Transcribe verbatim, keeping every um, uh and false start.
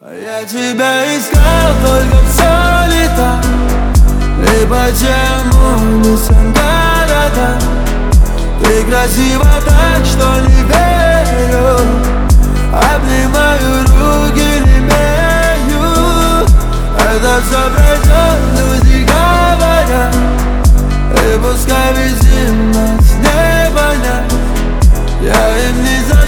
Я тебя искал, только все не так. И почему не всем города? Ты красива так, что не верю. Обнимаю, руки не имею. Это все пройдет, люди говорят. И пускай везде нас не понять. Я им не знаю.